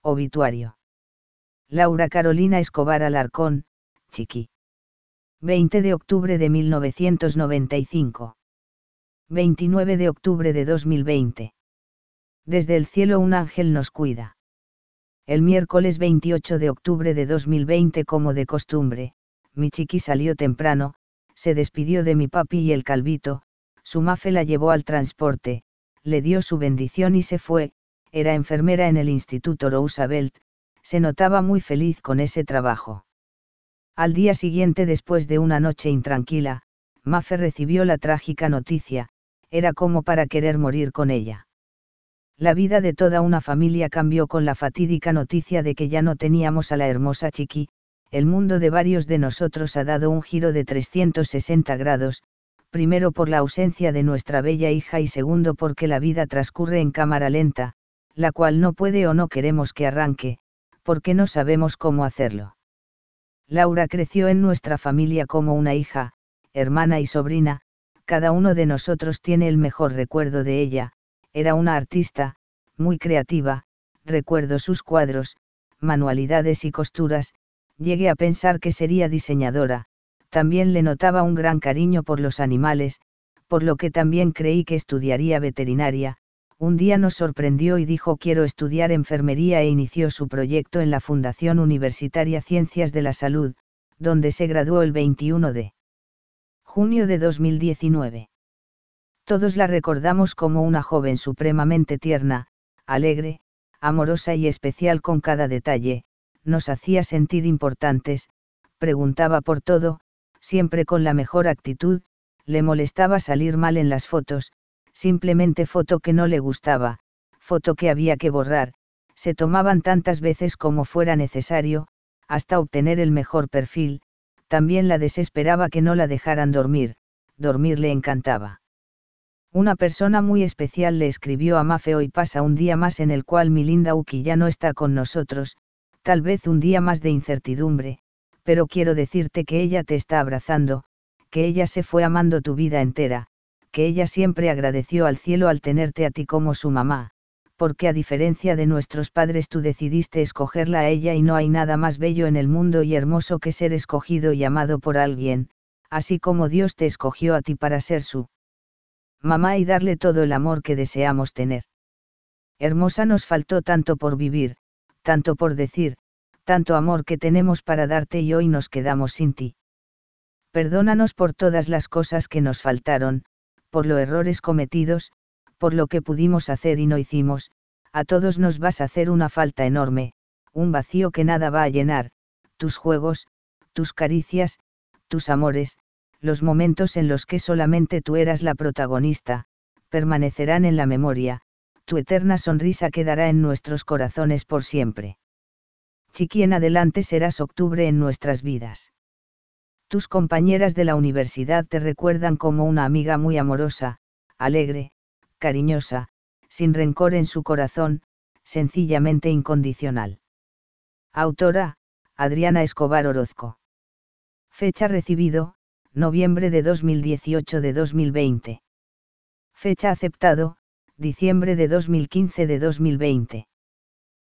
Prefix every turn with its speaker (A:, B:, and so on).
A: Obituario. Laura Carolina Escobar Alarcón, Chiqui. 20 de octubre de 1995. 29 de octubre de 2020. Desde el cielo un ángel nos cuida. El miércoles 28 de octubre de 2020, como de costumbre, mi Chiqui salió temprano, se despidió de mi papi y el calvito, su Mafe la llevó al transporte, le dio su bendición y se fue. Era enfermera en el Instituto Roosevelt, se notaba muy feliz con ese trabajo. Al día siguiente, después de una noche intranquila, Mafe recibió la trágica noticia, era como para querer morir con ella. La vida de toda una familia cambió con la fatídica noticia de que ya no teníamos a la hermosa Chiqui. El mundo de varios de nosotros ha dado un giro de 360 grados, primero por la ausencia de nuestra bella hija y segundo porque la vida transcurre en cámara lenta, la cual no puede o no queremos que arranque, porque no sabemos cómo hacerlo. Laura creció en nuestra familia como una hija, hermana y sobrina, cada uno de nosotros tiene el mejor recuerdo de ella. Era una artista, muy creativa, recuerdo sus cuadros, manualidades y costuras, llegué a pensar que sería diseñadora, también le notaba un gran cariño por los animales, por lo que también creí que estudiaría veterinaria. Un día nos sorprendió y dijo quiero estudiar enfermería e inició su proyecto en la Fundación Universitaria Ciencias de la Salud, donde se graduó el 21 de junio de 2019. Todos la recordamos como una joven supremamente tierna, alegre, amorosa y especial con cada detalle, nos hacía sentir importantes, preguntaba por todo, siempre con la mejor actitud, le molestaba salir mal en las fotos, simplemente foto que no le gustaba, foto que había que borrar, se tomaban tantas veces como fuera necesario, hasta obtener el mejor perfil. También la desesperaba que no la dejaran dormir, dormir le encantaba. Una persona muy especial le escribió a Mafe: hoy pasa un día más en el cual mi linda Uki ya no está con nosotros, tal vez un día más de incertidumbre, pero quiero decirte que ella te está abrazando, que ella se fue amando tu vida entera, que ella siempre agradeció al cielo al tenerte a ti como su mamá, porque a diferencia de nuestros padres tú decidiste escogerla a ella y no hay nada más bello en el mundo y hermoso que ser escogido y amado por alguien, así como Dios te escogió a ti para ser su mamá y darle todo el amor que deseamos tener. Hermosa, nos faltó tanto por vivir, tanto por decir, tanto amor que tenemos para darte y hoy nos quedamos sin ti. Perdónanos por todas las cosas que nos faltaron, por los errores cometidos, por lo que pudimos hacer y no hicimos. A todos nos vas a hacer una falta enorme, un vacío que nada va a llenar, tus juegos, tus caricias, tus amores, los momentos en los que solamente tú eras la protagonista, permanecerán en la memoria, tu eterna sonrisa quedará en nuestros corazones por siempre. Chiqui, en adelante serás octubre en nuestras vidas. Tus compañeras de la universidad te recuerdan como una amiga muy amorosa, alegre, cariñosa, sin rencor en su corazón, sencillamente incondicional. Autora: Adriana Escobar Orozco. Fecha recibido: noviembre de 2018 de 2020. Fecha aceptado: diciembre de 2015 de 2020.